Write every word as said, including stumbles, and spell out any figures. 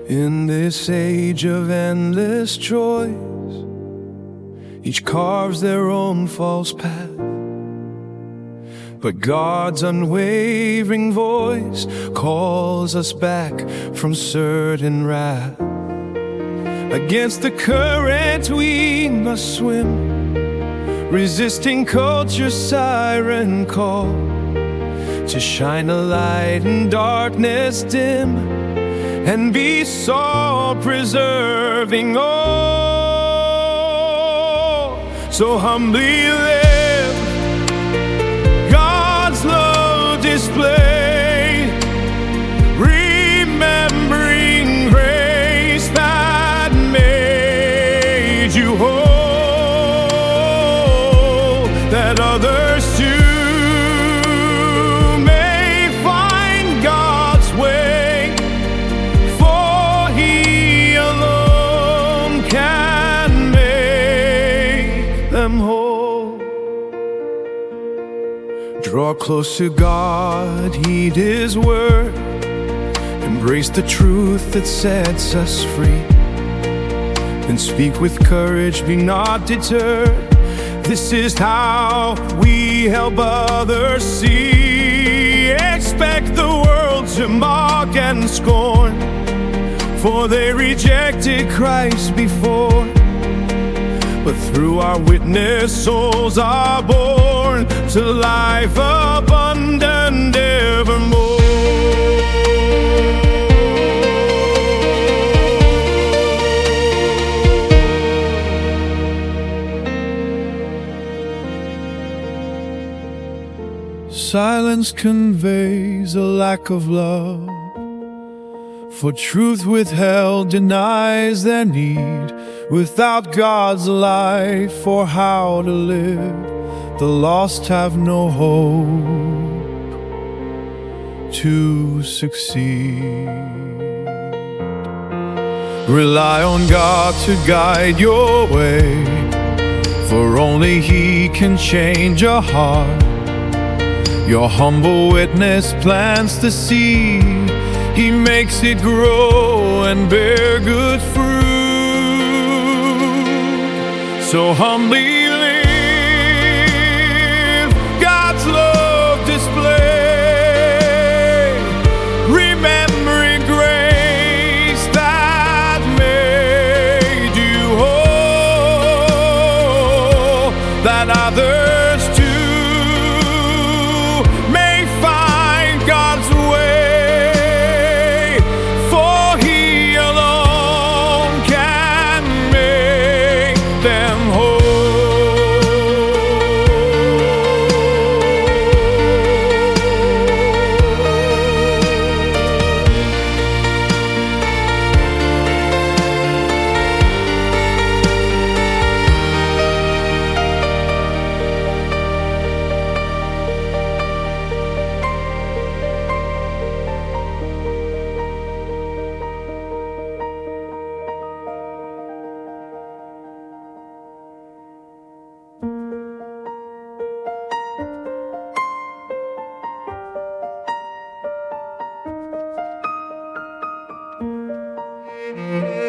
In this age of endless choice, each carves their own false path, but God's unwavering voice calls us back from certain wrath. Against the current we must swim, resisting culture's siren call, to shine a light in darkness dim, and be soul-preserving all. So humbly live God's love display, remembering grace that made you whole, that others too whole. Draw close to God, heed His word, embrace the truth that sets us free, then speak with courage, be not deterred. This is how we help others see. Expect the world to mock and scorn, for they rejected Christ before. But through our witness, souls are born to life abundant evermore. Silence conveys a lack of love, for truth withheld denies their need. Without God's light for how to live, the lost have no hope to succeed. Rely on God to guide your way, for only He can change a heart. Your humble witness plants the seed, He makes it grow and bear good fruit. So humbly live God's love display, remembering grace that made you whole, that others too may find God's way, for He alone can make them whole. Mm-hmm.